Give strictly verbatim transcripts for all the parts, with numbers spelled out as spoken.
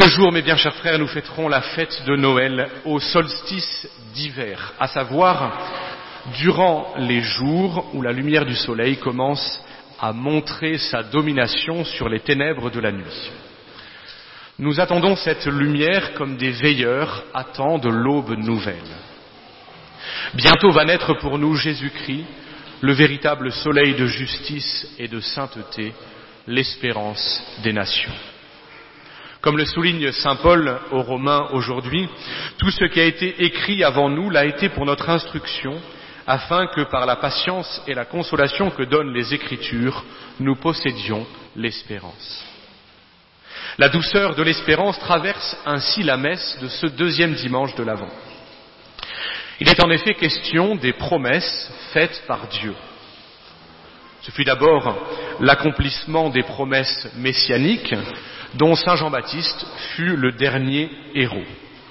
Ce jour, mes bien chers frères, nous fêterons la fête de Noël au solstice d'hiver, à savoir durant les jours où la lumière du soleil commence à montrer sa domination sur les ténèbres de la nuit. Nous attendons cette lumière comme des veilleurs attendent l'aube nouvelle. Bientôt va naître pour nous Jésus-Christ, le véritable soleil de justice et de sainteté, l'espérance des nations. Comme le souligne saint Paul aux Romains aujourd'hui, tout ce qui a été écrit avant nous l'a été pour notre instruction, afin que par la patience et la consolation que donnent les Écritures, nous possédions l'espérance. La douceur de l'espérance traverse ainsi la messe de ce deuxième dimanche de l'Avent. Il est en effet question des promesses faites par Dieu. Ce fut d'abord l'accomplissement des promesses messianiques dont saint Jean-Baptiste fut le dernier héros.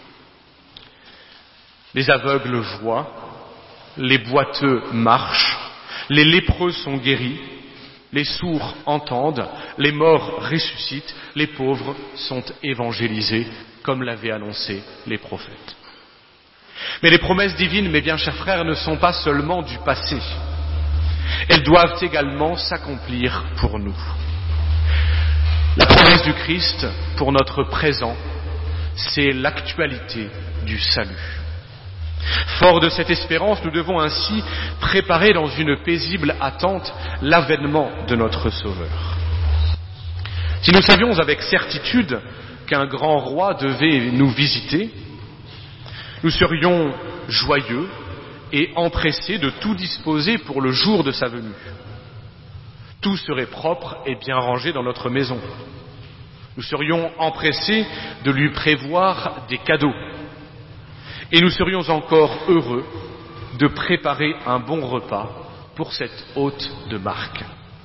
Les aveugles voient, les boiteux marchent, les lépreux sont guéris, les sourds entendent, les morts ressuscitent, les pauvres sont évangélisés, comme l'avaient annoncé les prophètes. Mais les promesses divines, mes bien chers frères, ne sont pas seulement du passé. Elles doivent également s'accomplir pour nous. La promesse du Christ pour notre présent, c'est l'actualité du salut. Fort de cette espérance, nous devons ainsi préparer dans une paisible attente l'avènement de notre Sauveur. Si nous savions avec certitude qu'un grand roi devait nous visiter, nous serions joyeux et empressés de tout disposer pour le jour de sa venue. Tout serait propre et bien rangé dans notre maison. Nous serions empressés de lui prévoir des cadeaux. Et nous serions encore heureux de préparer un bon repas pour cet hôte de marque.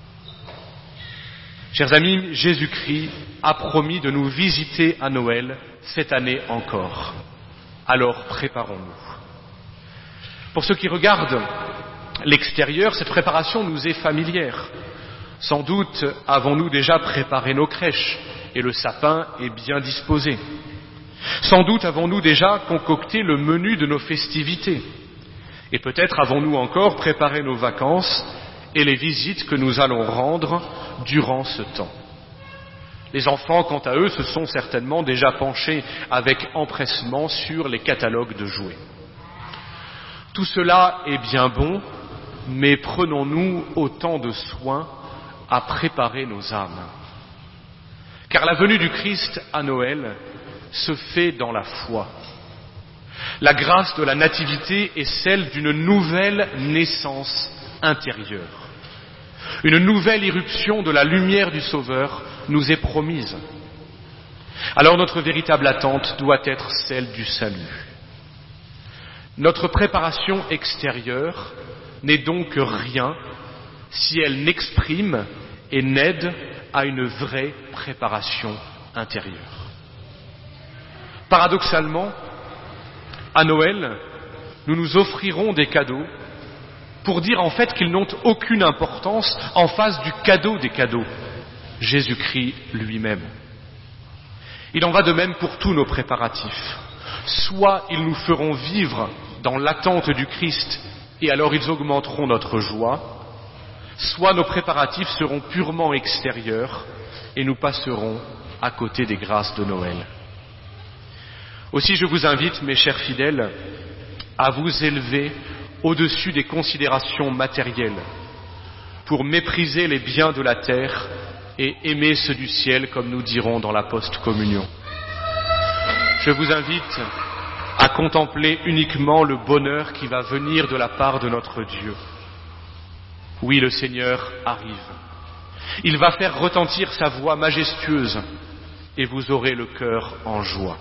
Chers amis, Jésus-Christ a promis de nous visiter à Noël cette année encore. Alors préparons-nous. Pour ceux qui regardent l'extérieur, cette préparation nous est familière. Sans doute avons-nous déjà préparé nos crèches et le sapin est bien disposé. Sans doute avons-nous déjà concocté le menu de nos festivités. Et peut-être avons-nous encore préparé nos vacances et les visites que nous allons rendre durant ce temps. Les enfants, quant à eux, se sont certainement déjà penchés avec empressement sur les catalogues de jouets. Tout cela est bien bon, mais prenons-nous autant de soin à préparer nos âmes. Car la venue du Christ à Noël se fait dans la foi. La grâce de la nativité est celle d'une nouvelle naissance intérieure. Une nouvelle irruption de la lumière du Sauveur nous est promise. Alors notre véritable attente doit être celle du salut. Notre préparation extérieure n'est donc rien si elle n'exprime et n'aide à une vraie préparation intérieure. Paradoxalement, à Noël, nous nous offrirons des cadeaux pour dire en fait qu'ils n'ont aucune importance en face du cadeau des cadeaux, Jésus-Christ lui-même. Il en va de même pour tous nos préparatifs. Soit ils nous feront vivre dans l'attente du Christ et alors ils augmenteront notre joie, soit nos préparatifs seront purement extérieurs et nous passerons à côté des grâces de Noël. Aussi je vous invite, mes chers fidèles, à vous élever au-dessus des considérations matérielles pour mépriser les biens de la terre et aimer ceux du ciel, comme nous dirons dans la post-communion. Je vous invite à contempler uniquement le bonheur qui va venir de la part de notre Dieu. Oui, le Seigneur arrive. Il va faire retentir sa voix majestueuse et vous aurez le cœur en joie.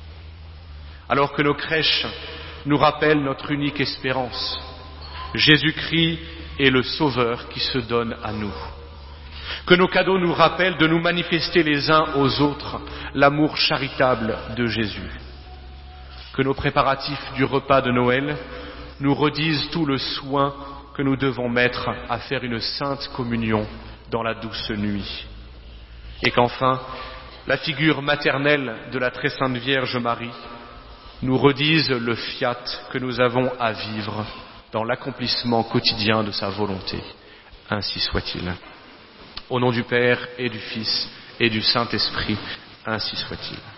Alors que nos crèches nous rappellent notre unique espérance, Jésus-Christ est le Sauveur qui se donne à nous. Que nos cadeaux nous rappellent de nous manifester les uns aux autres l'amour charitable de Jésus. Que nos préparatifs du repas de Noël nous redisent tout le soin que nous devons mettre à faire une sainte communion dans la douce nuit. Et qu'enfin, la figure maternelle de la très sainte Vierge Marie, nous redisent le fiat que nous avons à vivre dans l'accomplissement quotidien de sa volonté. Ainsi soit-il. Au nom du Père et du Fils et du Saint-Esprit, ainsi soit-il.